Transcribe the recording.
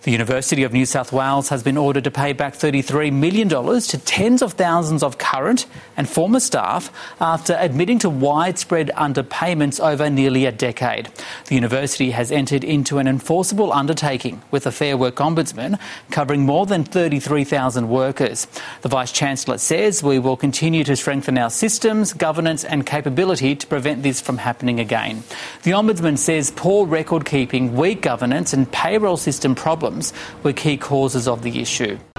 The University of New South Wales has been ordered to pay back $33 million to tens of thousands of current and former staff after admitting to widespread underpayments over nearly a decade. The university has entered into an enforceable undertaking with the Fair Work Ombudsman covering more than 33,000 workers. The Vice-Chancellor says we will continue to strengthen our systems, governance and capability to prevent this from happening again. The Ombudsman says poor record keeping, weak governance and payroll system problems were key causes of the issue.